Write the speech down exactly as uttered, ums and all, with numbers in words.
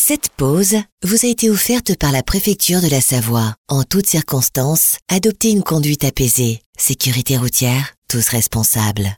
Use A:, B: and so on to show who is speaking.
A: Cette pause vous a été offerte par la préfecture de la Savoie. En toutes circonstances, adoptez une conduite apaisée. Sécurité routière, tous responsables.